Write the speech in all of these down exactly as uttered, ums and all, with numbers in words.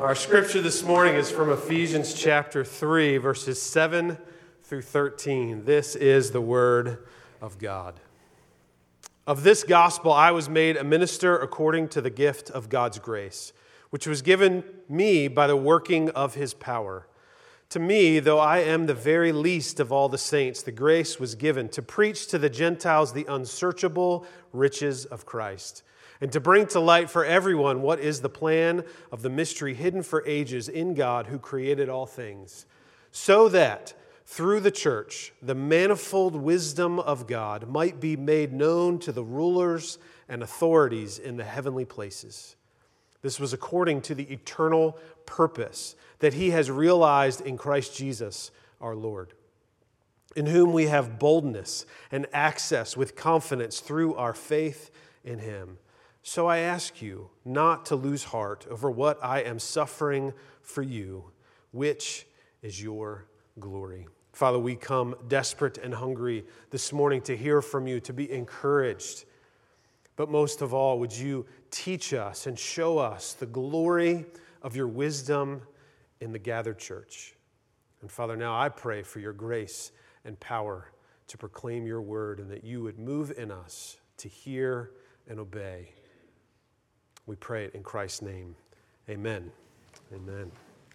Our scripture this morning is from Ephesians chapter three, verses seven through thirteen. This is the word of God. Of this gospel I was made a minister according to the gift of God's grace, which was given me by the working of his power. To me, though I am the very least of all the saints, the grace was given to preach to the Gentiles the unsearchable riches of Christ, and to bring to light for everyone what is the plan of the mystery hidden for ages in God who created all things, so that through the church the manifold wisdom of God might be made known to the rulers and authorities in the heavenly places. This was according to the eternal purpose that he has realized in Christ Jesus our Lord, in whom we have boldness and access with confidence through our faith in him. So I ask you not to lose heart over what I am suffering for you, which is your glory. Father, we come desperate and hungry this morning to hear from you, to be encouraged. But most of all, would you teach us and show us the glory of your wisdom in the gathered church. And Father, now I pray for your grace and power to proclaim your word, and that you would move in us to hear and obey. We pray it in Christ's name. Amen. Amen.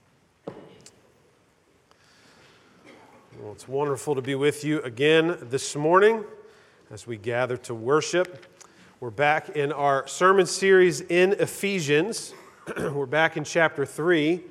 Well, it's wonderful to be with you again this morning as we gather to worship. We're back in our sermon series in Ephesians. We're back in chapter three.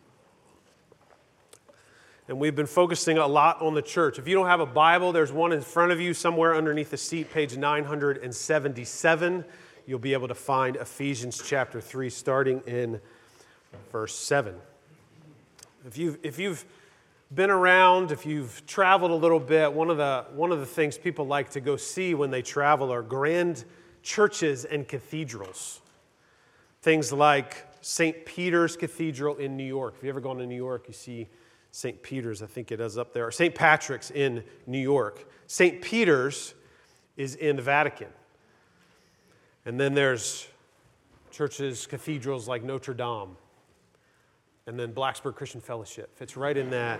And we've been focusing a lot on the church. If you don't have a Bible, there's one in front of you somewhere underneath the seat, page nine hundred seventy-seven. You'll be able to find Ephesians chapter three, starting in verse seven. If you've, if you've been around, if you've traveled a little bit, one of the one of the things people like to go see when they travel are grand churches and cathedrals. Things like Saint Peter's Cathedral in New York. If you've ever gone to New York, you see Saint Peter's, I think it is up there. Or Saint Patrick's in New York. Saint Peter's is in the Vatican. And then there's churches, cathedrals like Notre Dame. And then Blacksburg Christian Fellowship fits right in that.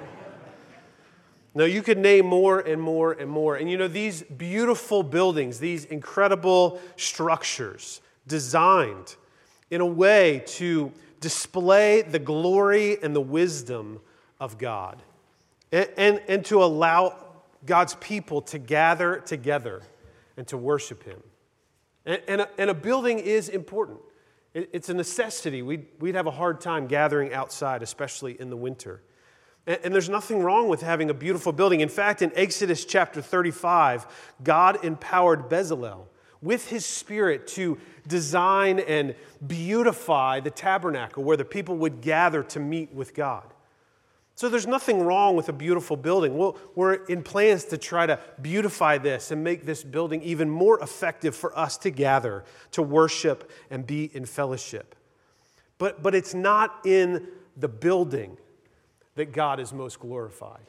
Now, you could name more and more and more. And you know, these beautiful buildings, these incredible structures designed in a way to display the glory and the wisdom of God, and, and, and to allow God's people to gather together and to worship him. And, and, a, and a building is important. It, it's a necessity. We'd, we'd have a hard time gathering outside, especially in the winter. And, and there's nothing wrong with having a beautiful building. In fact, in Exodus chapter thirty-five, God empowered Bezalel with his spirit to design and beautify the tabernacle where the people would gather to meet with God. So there's nothing wrong with a beautiful building. We'll, we're in plans to try to beautify this and make this building even more effective for us to gather, to worship, and be in fellowship. But, but it's not in the building that God is most glorified.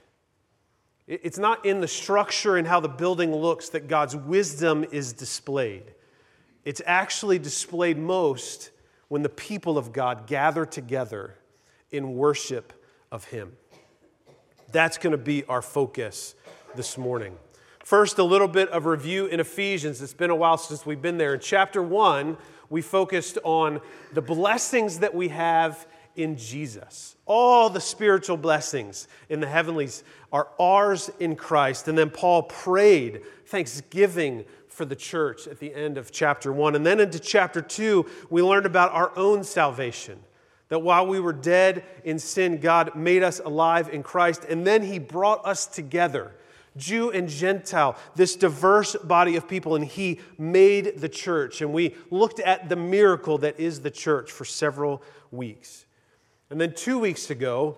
It's not in the structure and how the building looks that God's wisdom is displayed. It's actually displayed most when the people of God gather together in worship of him. That's going to be our focus this morning. First, a little bit of review in Ephesians. It's been a while since we've been there. In chapter one, we focused on the blessings that we have in Jesus. All the spiritual blessings in the heavenlies are ours in Christ. And then Paul prayed thanksgiving for the church at the end of chapter one. And then into chapter two, we learned about our own salvation. That while we were dead in sin, God made us alive in Christ, and then he brought us together, Jew and Gentile, this diverse body of people, and he made the church. And we looked at the miracle that is the church for several weeks. And then two weeks ago,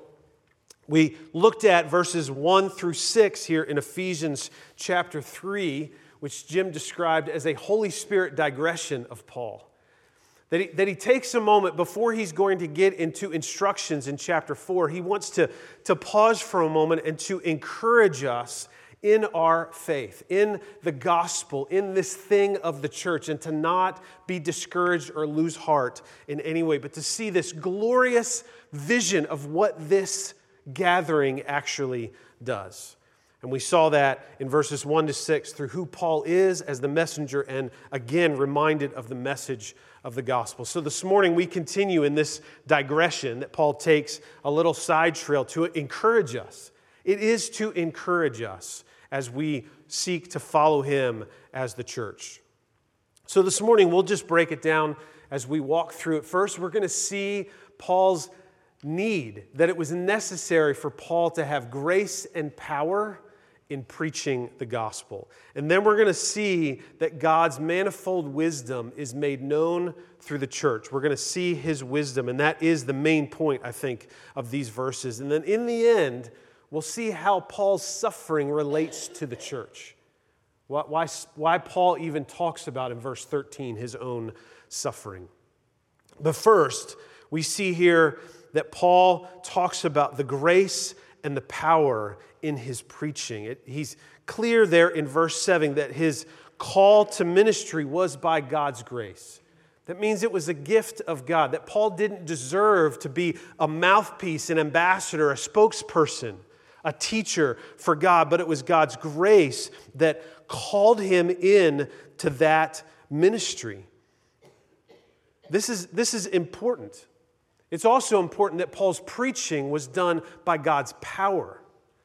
we looked at verses one through six here in Ephesians chapter three, which Jim described as a Holy Spirit digression of Paul. That he, that he takes a moment before he's going to get into instructions in chapter four. He wants to, to pause for a moment and to encourage us in our faith, in the gospel, in this thing of the church, and to not be discouraged or lose heart in any way, but to see this glorious vision of what this gathering actually does. And we saw that in verses one to six through who Paul is as the messenger, and again reminded of the message of the gospel. So this morning we continue in this digression that Paul takes a little side trail to encourage us. It is to encourage us as we seek to follow him as the church. So this morning we'll just break it down as we walk through it. First, we're going to see Paul's need, that it was necessary for Paul to have grace and power in preaching the gospel. And then we're going to see that God's manifold wisdom is made known through the church. We're going to see his wisdom, and that is the main point, I think, of these verses. And then in the end, we'll see how Paul's suffering relates to the church. Why, why Paul even talks about in verse thirteen his own suffering. But first, we see here that Paul talks about the grace and the power in his preaching. It, he's clear there in verse seven that his call to ministry was by God's grace. That means it was a gift of God, that Paul didn't deserve to be a mouthpiece, an ambassador, a spokesperson, a teacher for God, but it was God's grace that called him in to that ministry. This is, this is important. It's also important that Paul's preaching was done by God's power.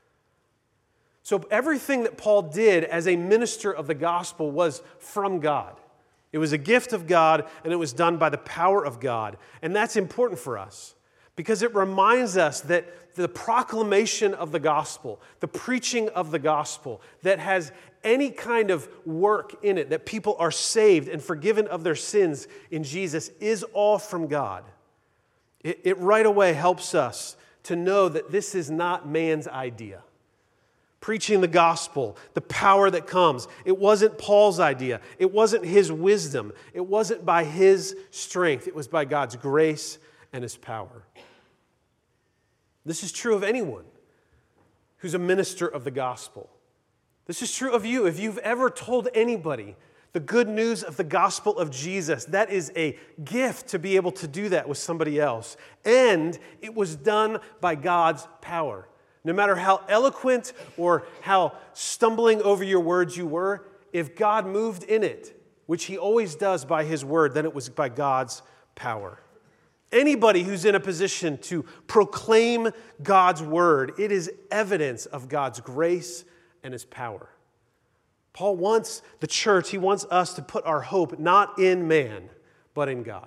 So everything that Paul did as a minister of the gospel was from God. It was a gift of God, and it was done by the power of God. And that's important for us because it reminds us that the proclamation of the gospel, the preaching of the gospel that has any kind of work in it, that people are saved and forgiven of their sins in Jesus, is all from God. It, it right away helps us to know that this is not man's idea. Preaching the gospel, the power that comes, it wasn't Paul's idea. It wasn't his wisdom. It wasn't by his strength. It was by God's grace and his power. This is true of anyone who's a minister of the gospel. This is true of you. If you've ever told anybody the good news of the gospel of Jesus, that is a gift to be able to do that with somebody else. And it was done by God's power. No matter how eloquent or how stumbling over your words you were, if God moved in it, which he always does by his word, then it was by God's power. Anybody who's in a position to proclaim God's word, it is evidence of God's grace and his power. Paul wants the church, he wants us to put our hope not in man, but in God.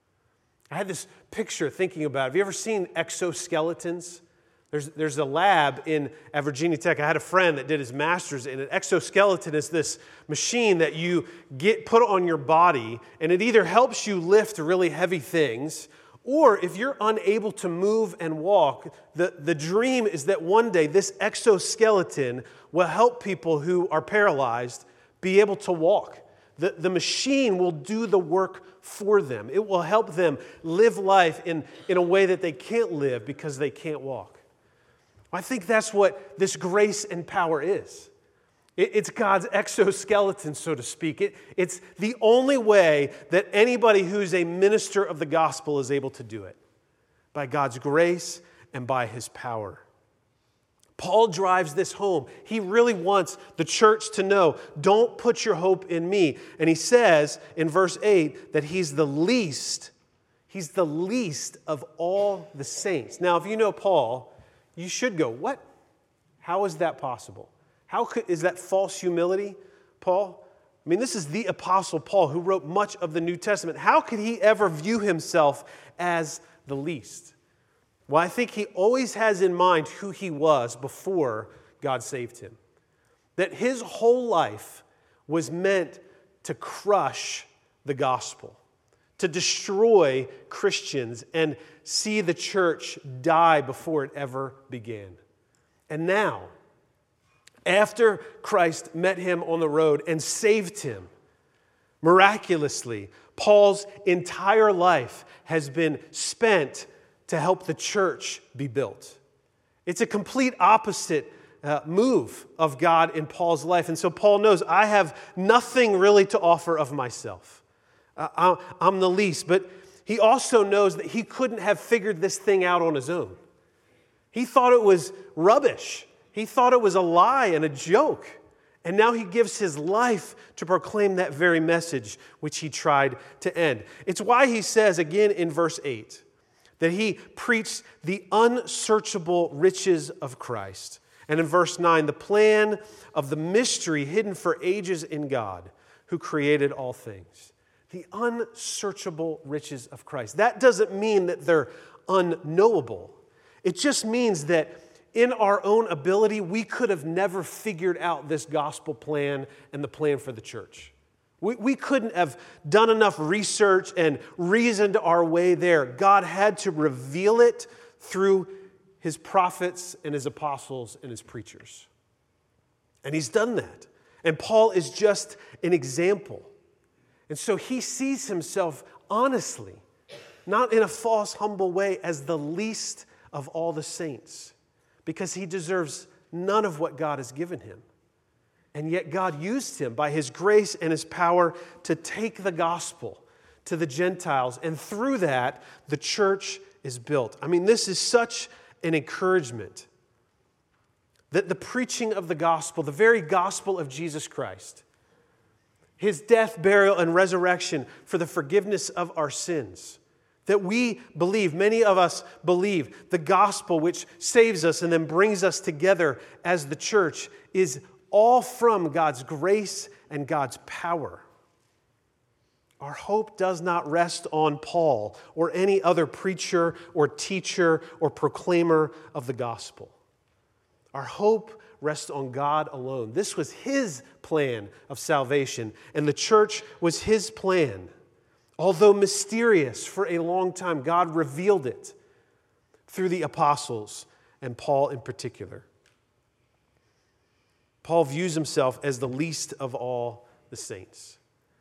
I had this picture thinking about it. Have you ever seen exoskeletons? There's, there's a lab in, at Virginia Tech. I had a friend that did his master's in it. Exoskeleton is this machine that you get put on your body, and it either helps you lift really heavy things, or if you're unable to move and walk, the, the dream is that one day this exoskeleton will help people who are paralyzed be able to walk. The, the machine will do the work for them. It will help them live life in, in a way that they can't live because they can't walk. I think that's what this grace and power is. It, it's God's exoskeleton, so to speak. It, it's the only way that anybody who's a minister of the gospel is able to do it, by God's grace and by his power. Paul drives this home. He really wants the church to know, don't put your hope in me. And he says in verse eight that he's the least, he's the least of all the saints. Now, if you know Paul, you should go, what? How is that possible? How could, is that false humility, Paul? I mean, this is the Apostle Paul who wrote much of the New Testament. How could he ever view himself as the least? Well, I think he always has in mind who he was before God saved him. That his whole life was meant to crush the gospel, to destroy Christians and see the church die before it ever began. And now, after Christ met him on the road and saved him, miraculously, Paul's entire life has been spent to help the church be built. It's a complete opposite uh, move of God in Paul's life. And so Paul knows, I have nothing really to offer of myself. Uh, I'm the least. But he also knows that he couldn't have figured this thing out on his own. He thought it was rubbish. He thought it was a lie and a joke. And now he gives his life to proclaim that very message which he tried to end. It's why he says again in verse eight that he preached the unsearchable riches of Christ. And in verse nine, the plan of the mystery hidden for ages in God, who created all things. The unsearchable riches of Christ. That doesn't mean that they're unknowable. It just means that in our own ability, we could have never figured out this gospel plan and the plan for the church. We, we couldn't have done enough research and reasoned our way there. God had to reveal it through his prophets and his apostles and his preachers. And he's done that. And Paul is just an example. And so he sees himself honestly, not in a false, humble way, as the least of all the saints, because he deserves none of what God has given him. And yet God used him by his grace and his power to take the gospel to the Gentiles. And through that, the church is built. I mean, this is such an encouragement that the preaching of the gospel, the very gospel of Jesus Christ, his death, burial, and resurrection for the forgiveness of our sins, that we believe, many of us believe, the gospel which saves us and then brings us together as the church is all from God's grace and God's power. Our hope does not rest on Paul or any other preacher or teacher or proclaimer of the gospel. Our hope rests on God alone. This was his plan of salvation, and the church was his plan. Although mysterious for a long time, God revealed it through the apostles and Paul in particular. Paul views himself as the least of all the saints.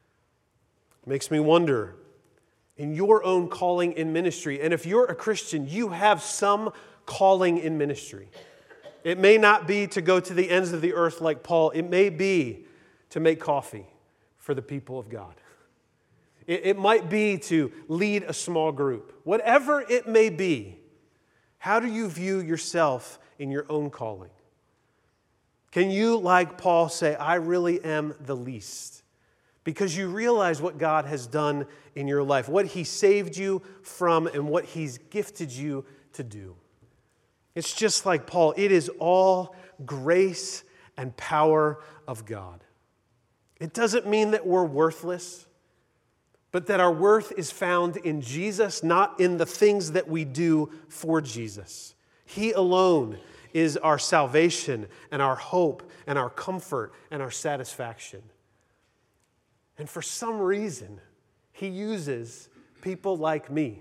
It makes me wonder, in your own calling in ministry, and if you're a Christian, you have some calling in ministry. It may not be to go to the ends of the earth like Paul. It may be to make coffee for the people of God. It might be to lead a small group. Whatever it may be, how do you view yourself in your own calling? Can you, like Paul, say, I really am the least? Because you realize what God has done in your life, what he saved you from, and what he's gifted you to do. It's just like Paul. It is all grace and power of God. It doesn't mean that we're worthless, but that our worth is found in Jesus, not in the things that we do for Jesus. He alone is our salvation and our hope and our comfort and our satisfaction. And for some reason, he uses people like me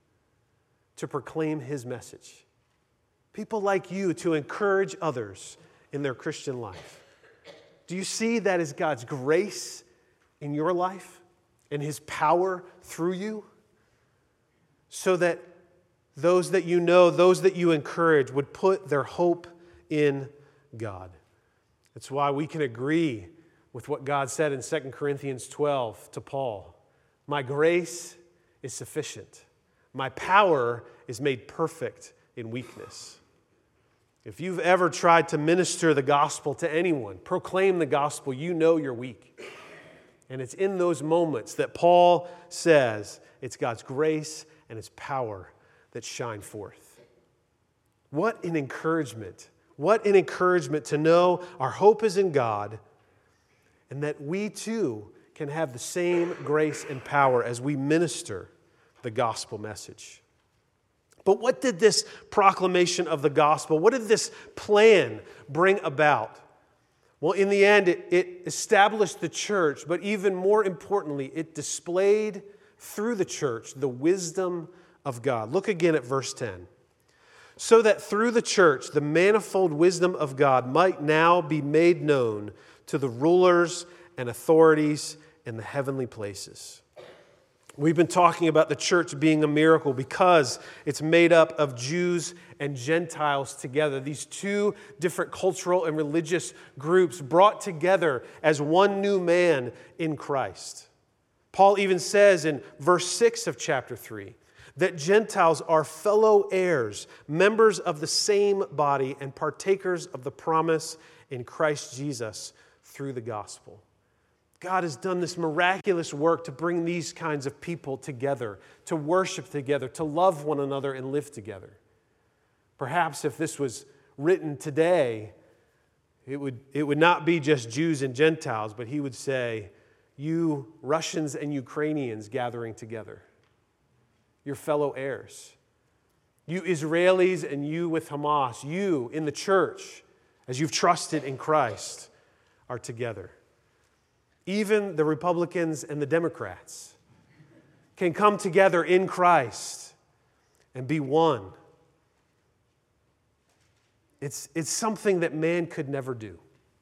to proclaim his message. People like you to encourage others in their Christian life. Do you see that as God's grace in your life? And his power through you, so that those that you know, those that you encourage, would put their hope in God. That's why we can agree with what God said in Second Corinthians twelve to Paul. My grace is sufficient. My power is made perfect in weakness. If you've ever tried to minister the gospel to anyone, proclaim the gospel, you know you're weak. And it's in those moments that Paul says it's God's grace and his power that shine forth. What an encouragement. What an encouragement to know our hope is in God and that we too can have the same grace and power as we minister the gospel message. But what did this proclamation of the gospel, what did this plan bring about? Well, in the end, it, it established the church, but even more importantly, it displayed through the church the wisdom of God. Look again at verse ten. So that through the church, the manifold wisdom of God might now be made known to the rulers and authorities in the heavenly places. We've been talking about the church being a miracle because it's made up of Jews and Gentiles together. These two different cultural and religious groups brought together as one new man in Christ. Paul even says in verse six of chapter three that Gentiles are fellow heirs, members of the same body, and partakers of the promise in Christ Jesus through the gospel. God has done this miraculous work to bring these kinds of people together, to worship together, to love one another and live together. Perhaps if this was written today, it would, it would not be just Jews and Gentiles, but he would say, you Russians and Ukrainians gathering together, your fellow heirs. You Israelis and you with Hamas, you in the church, as you've trusted in Christ, are together. Even the Republicans and the Democrats can come together in Christ and be one. It's, it's something that man could never do.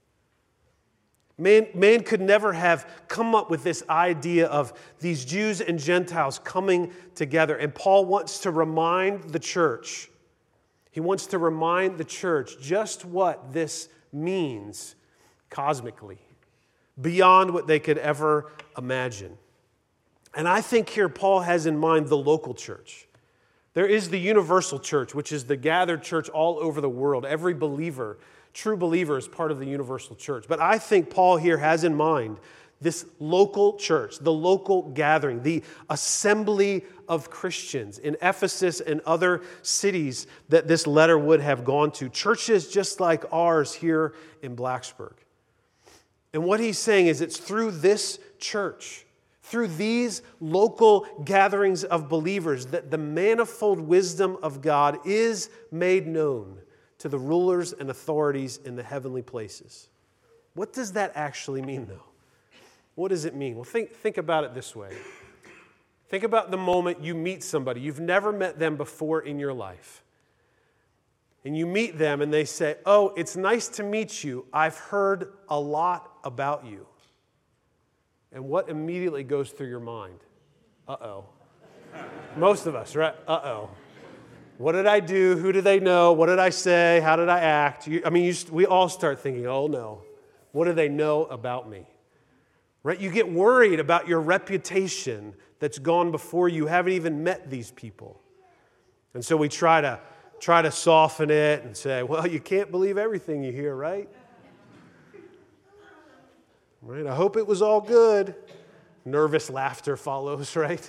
Man, man could never have come up with this idea of these Jews and Gentiles coming together. And Paul wants to remind the church, he wants to remind the church just what this means cosmically, beyond what they could ever imagine. And I think here Paul has in mind the local church. There is the universal church, which is the gathered church all over the world. Every believer, true believer, is part of the universal church. But I think Paul here has in mind this local church, the local gathering, the assembly of Christians in Ephesus and other cities that this letter would have gone to. Churches just like ours here in Blacksburg. And what he's saying is it's through this church, through these local gatherings of believers, that the manifold wisdom of God is made known to the rulers and authorities in the heavenly places. What does that actually mean, though? What does it mean? Well, think, think about it this way. Think about the moment you meet somebody. You've never met them before in your life. And you meet them and they say, oh, it's nice to meet you. I've heard a lot about you. And what immediately goes through your mind? Uh-oh. Most of us, right? Uh-oh. What did I do? Who do they know? What did I say? How did I act? You, I mean, you, we all start thinking, oh no, what do they know about me? Right? You get worried about your reputation that's gone before you haven't even met these people. And so we try to try to soften it and say, well, you can't believe everything you hear, right? Right? I hope it was all good. Nervous laughter follows, right?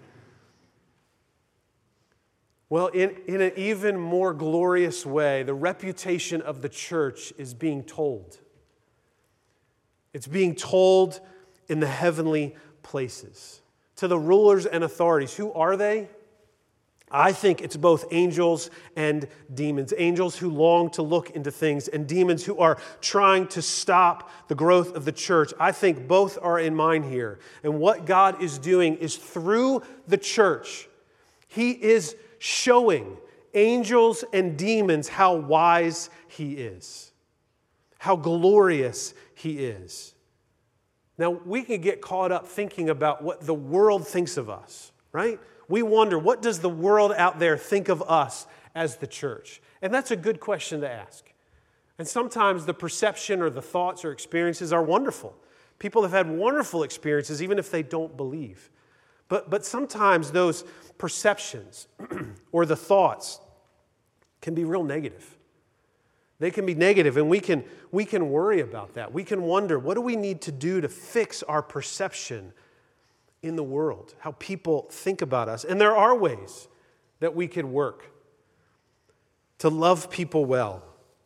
Well, in, in an even more glorious way, the reputation of the church is being told. It's being told in the heavenly places. To the rulers and authorities. Who are they? I think it's both angels and demons. Angels who long to look into things, and demons who are trying to stop the growth of the church. I think both are in mind here. And what God is doing is through the church, He is showing angels and demons how wise He is, how glorious He is. Now, we can get caught up thinking about what the world thinks of us, right? We wonder, what does the world out there think of us as the church? And that's a good question to ask. And sometimes the perception or the thoughts or experiences are wonderful. People have had wonderful experiences even if they don't believe. But, but sometimes those perceptions or the thoughts can be real negative. They can be negative, and we can, we can worry about that. We can wonder, what do we need to do to fix our perception in the world, how people think about us? And there are ways that we could work to love people well,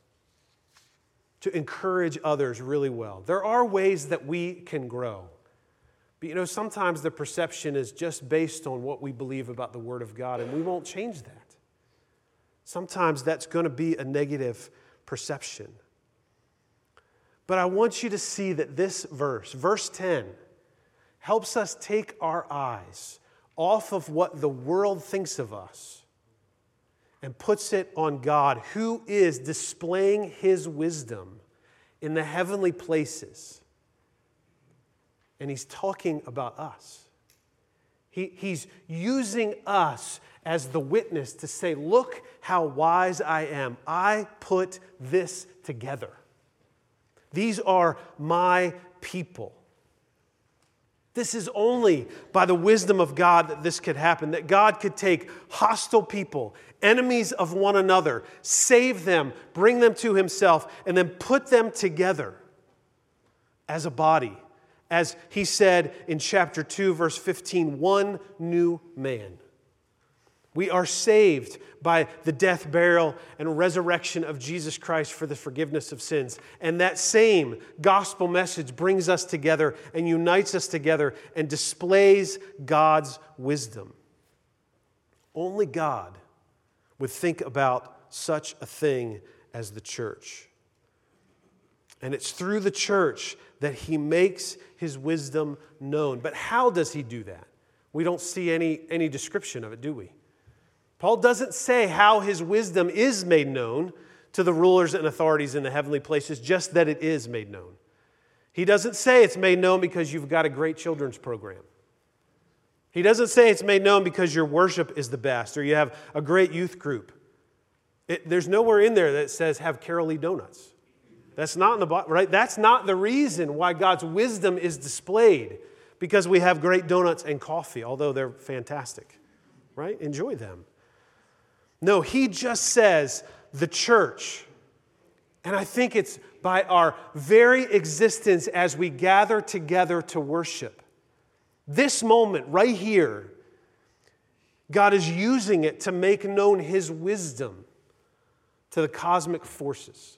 to encourage others really well. There are ways that we can grow. But you know, sometimes the perception is just based on what we believe about the Word of God, and we won't change that. Sometimes that's going to be a negative perception. But I want you to see that this verse, verse ten, helps us take our eyes off of what the world thinks of us and puts it on God, who is displaying His wisdom in the heavenly places. And He's talking about us. He, he's using us as the witness to say, look how wise I am. I put this together. These are my people. This is only by the wisdom of God that this could happen, that God could take hostile people, enemies of one another, save them, bring them to himself, and then put them together as a body. As he said in chapter two, verse fifteen, one new man. We are saved by the death, burial, and resurrection of Jesus Christ for the forgiveness of sins. And that same gospel message brings us together and unites us together and displays God's wisdom. Only God would think about such a thing as the church. And it's through the church that he makes his wisdom known. But how does he do that? We don't see any, any description of it, do we? Paul doesn't say how his wisdom is made known to the rulers and authorities in the heavenly places, just that it is made known. He doesn't say it's made known because you've got a great children's program. He doesn't say it's made known because your worship is the best or you have a great youth group. It, there's nowhere in there that says have Carolee donuts. That's not in the Bible, right? That's not the reason why God's wisdom is displayed, because we have great donuts and coffee, although they're fantastic, right? Enjoy them. No, he just says the church. And I think it's by our very existence as we gather together to worship. This moment right here, God is using it to make known his wisdom to the cosmic forces.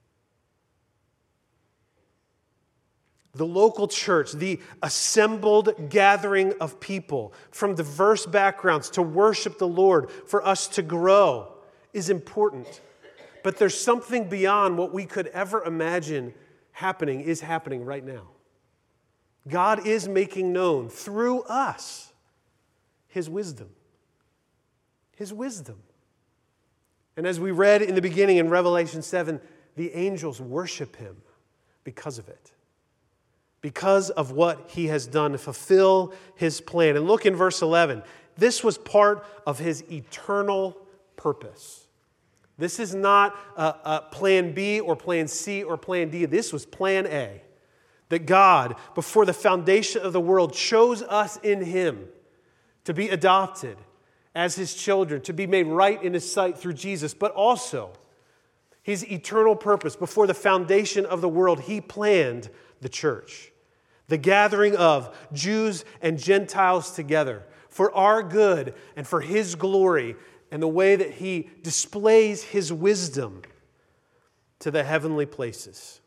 The local church, the assembled gathering of people from diverse backgrounds to worship the Lord, for us to grow, is important. But there's something beyond what we could ever imagine happening is happening right now. God is making known through us his wisdom. His wisdom. And as we read in the beginning in Revelation seven, the angels worship him because of it. Because of what he has done to fulfill his plan. And look in verse eleven. This was part of his eternal purpose. This is not a, a plan B or plan C or plan D. This was plan A. That God, before the foundation of the world, chose us in him to be adopted as his children, to be made right in his sight through Jesus, but also his eternal purpose. Before the foundation of the world, he planned the church, the gathering of Jews and Gentiles together for our good and for his glory, and the way that he displays his wisdom to the heavenly places.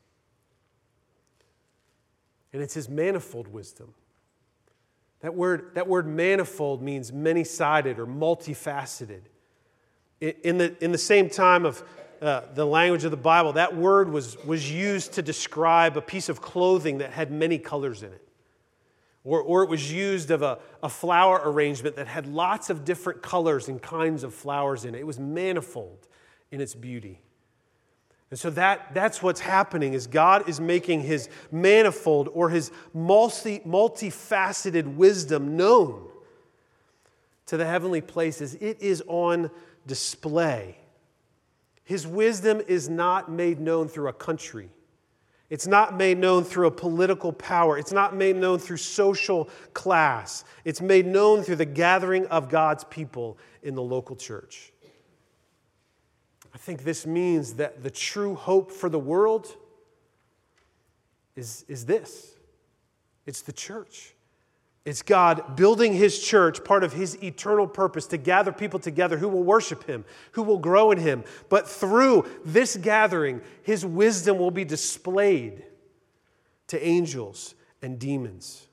And it's his manifold wisdom. That word, that word manifold means many-sided or multifaceted. In the, in the same time of Uh, the language of the Bible, that word was, was used to describe a piece of clothing that had many colors in it. Or, or it was used of a, a flower arrangement that had lots of different colors and kinds of flowers in it. It was manifold in its beauty. And so that, that's what's happening, is God is making his manifold or his multi, multifaceted wisdom known to the heavenly places. It is on display. His wisdom is not made known through a country. It's not made known through a political power. It's not made known through social class. It's made known through the gathering of God's people in the local church. I think this means that the true hope for the world is, is this. It's the church. It's God building his church, part of his eternal purpose, to gather people together who will worship him, who will grow in him. But through this gathering, his wisdom will be displayed to angels and demons.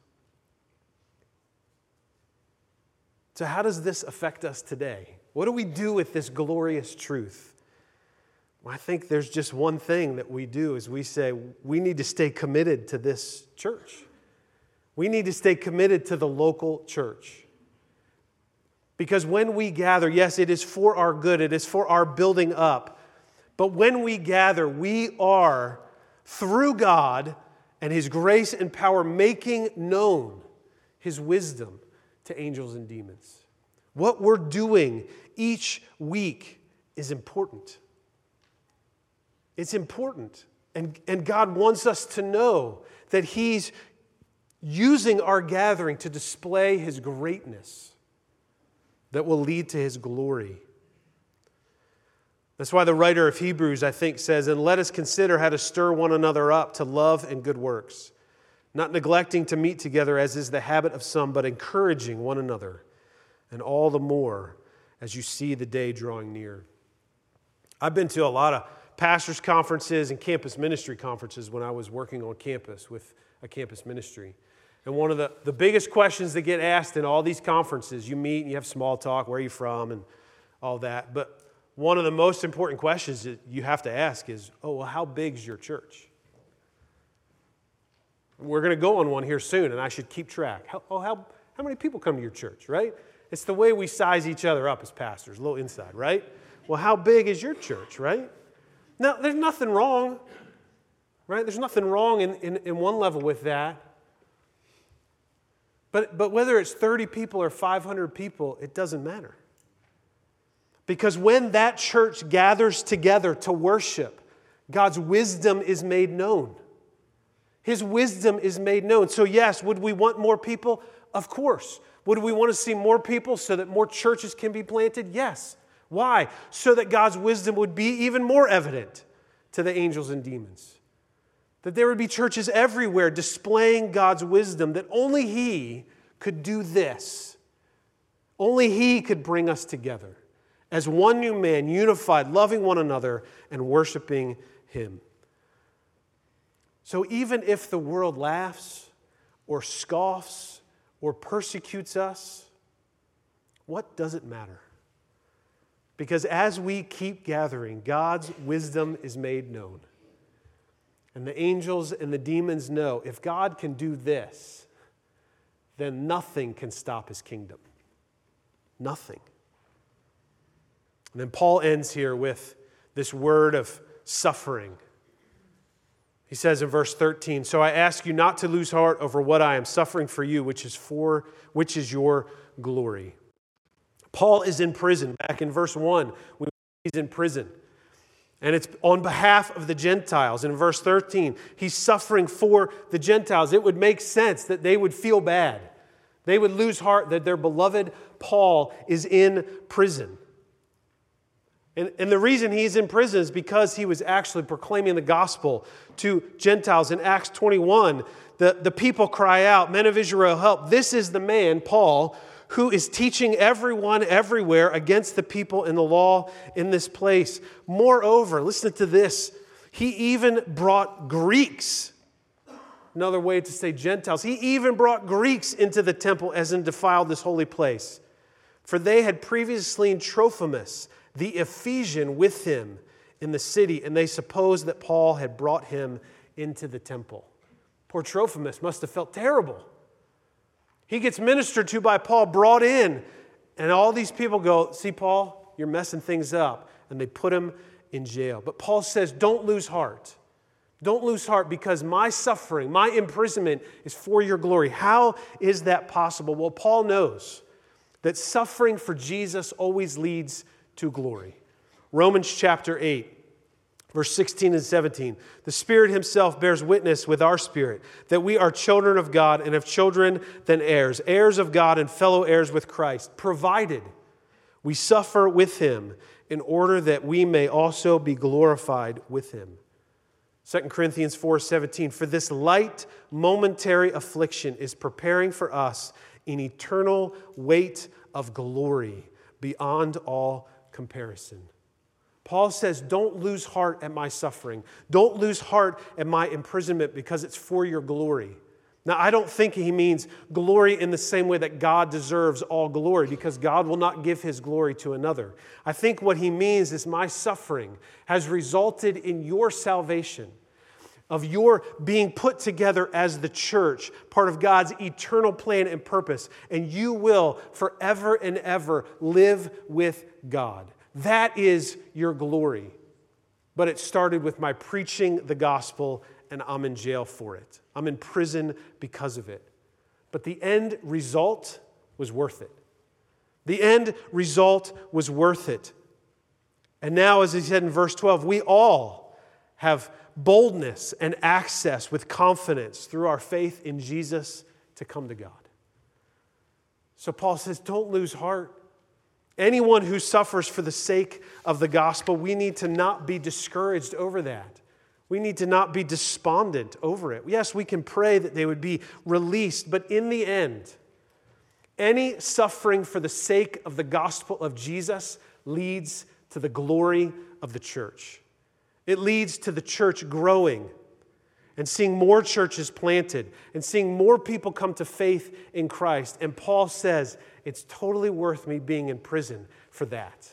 So how does this affect us today? What do we do with this glorious truth? Well, I think there's just one thing that we do, is we say we need to stay committed to this church. We need to stay committed to the local church. Because when we gather, yes, it is for our good, it is for our building up. But when we gather, we are, through God and his grace and power, making known his wisdom to angels and demons. What we're doing each week is important. It's important. And, and God wants us to know that he's using our gathering to display His greatness that will lead to His glory. That's why the writer of Hebrews, I think, says, "And let us consider how to stir one another up to love and good works, not neglecting to meet together as is the habit of some, but encouraging one another, and all the more as you see the day drawing near." I've been to a lot of pastors' conferences and campus ministry conferences when I was working on campus with a campus ministry. And one of the, the biggest questions that get asked in all these conferences, you meet and you have small talk, where are you from, and all that. But one of the most important questions that you have to ask is, oh, well, how big is your church? We're going to go on one here soon, and I should keep track. How, oh, how, how many people come to your church, right? It's the way we size each other up as pastors, a little inside, right? Well, how big is your church, right? Now, there's nothing wrong, right? There's nothing wrong in, in, in one level with that. But, but whether it's thirty people or five hundred people, it doesn't matter. Because when that church gathers together to worship, God's wisdom is made known. His wisdom is made known. So yes, would we want more people? Of course. Would we want to see more people so that more churches can be planted? Yes. Why? So that God's wisdom would be even more evident to the angels and demons. That there would be churches everywhere displaying God's wisdom, that only He could do this. Only He could bring us together as one new man, unified, loving one another, and worshiping Him. So even if the world laughs or scoffs or persecutes us, what does it matter? Because as we keep gathering, God's wisdom is made known. And the angels and the demons know if God can do this, then nothing can stop His kingdom. Nothing. And then Paul ends here with this word of suffering. He says in verse thirteen, "So I ask you not to lose heart over what I am suffering for you, which is for which is your glory." Paul is in prison. Back in verse one, he's in prison. And it's on behalf of the Gentiles. In verse thirteen, he's suffering for the Gentiles. It would make sense that they would feel bad. They would lose heart that their beloved Paul is in prison. And, and the reason he's in prison is because he was actually proclaiming the gospel to Gentiles. In Acts twenty-one, the, the people cry out, "Men of Israel, help. This is the man, Paul, who is teaching everyone everywhere against the people in the law in this place. Moreover," listen to this, "he even brought Greeks," another way to say Gentiles, "he even brought Greeks into the temple as in defiled this holy place. For they had previously seen Trophimus, the Ephesian, with him in the city, and they supposed that Paul had brought him into the temple." Poor Trophimus must have felt terrible. He gets ministered to by Paul, brought in, and all these people go, "See, Paul, you're messing things up." And they put him in jail. But Paul says, don't lose heart. Don't lose heart because my suffering, my imprisonment is for your glory. How is that possible? Well, Paul knows that suffering for Jesus always leads to glory. Romans chapter eight. Verse sixteen and seventeen, "The Spirit Himself bears witness with our spirit that we are children of God, and if children, then heirs, heirs of God and fellow heirs with Christ, provided we suffer with Him in order that we may also be glorified with Him." Second Corinthians four seventeen, "For this light momentary affliction is preparing for us an eternal weight of glory beyond all comparison." Paul says, don't lose heart at my suffering. Don't lose heart at my imprisonment because it's for your glory. Now, I don't think he means glory in the same way that God deserves all glory, because God will not give His glory to another. I think what he means is my suffering has resulted in your salvation, of your being put together as the church, part of God's eternal plan and purpose, and you will forever and ever live with God. That is your glory. But it started with my preaching the gospel, and I'm in jail for it. I'm in prison because of it. But the end result was worth it. The end result was worth it. And now, as he said in verse twelve, we all have boldness and access with confidence through our faith in Jesus to come to God. So Paul says, don't lose heart. Anyone who suffers for the sake of the gospel, we need to not be discouraged over that. We need to not be despondent over it. Yes, we can pray that they would be released, but in the end, any suffering for the sake of the gospel of Jesus leads to the glory of the church. It leads to the church growing and seeing more churches planted and seeing more people come to faith in Christ. And Paul says, it's totally worth me being in prison for that.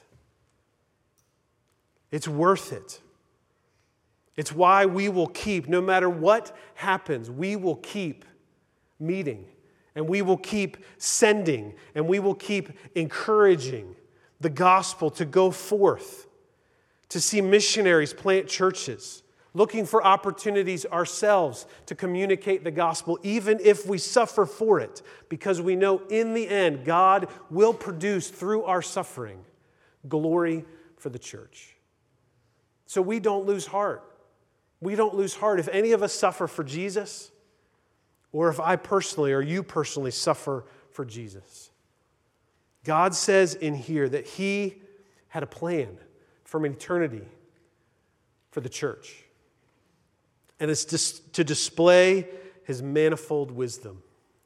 It's worth it. It's why we will keep, no matter what happens, we will keep meeting. And we will keep sending, and we will keep encouraging the gospel to go forth, to see missionaries plant churches, looking for opportunities ourselves to communicate the gospel, even if we suffer for it, because we know in the end, God will produce through our suffering glory for the church. So we don't lose heart. We don't lose heart. If any of us suffer for Jesus, or if I personally or you personally suffer for Jesus. God says in here that He had a plan from eternity for the church. And it's just to display His manifold wisdom.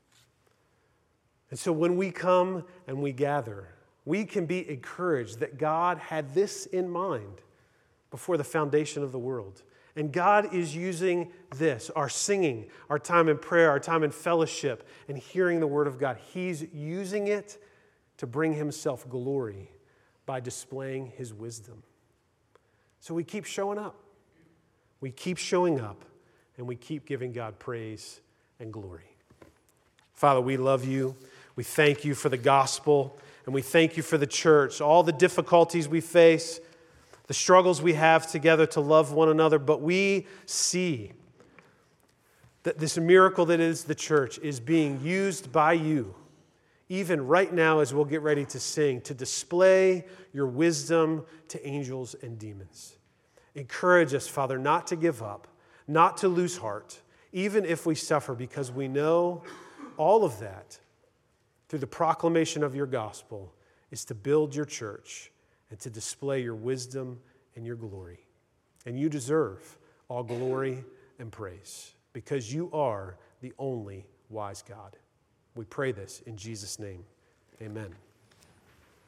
And so when we come and we gather, we can be encouraged that God had this in mind before the foundation of the world. And God is using this, our singing, our time in prayer, our time in fellowship, and hearing the Word of God. He's using it to bring Himself glory by displaying His wisdom. So we keep showing up. We keep showing up, and we keep giving God praise and glory. Father, we love You. We thank You for the gospel, and we thank You for the church, all the difficulties we face, the struggles we have together to love one another, but we see that this miracle that is the church is being used by You, even right now as we'll get ready to sing, to display Your wisdom to angels and demons. Encourage us, Father, not to give up, not to lose heart, even if we suffer, because we know all of that through the proclamation of Your gospel is to build Your church and to display Your wisdom and Your glory. And You deserve all glory and praise because You are the only wise God. We pray this in Jesus' name. Amen.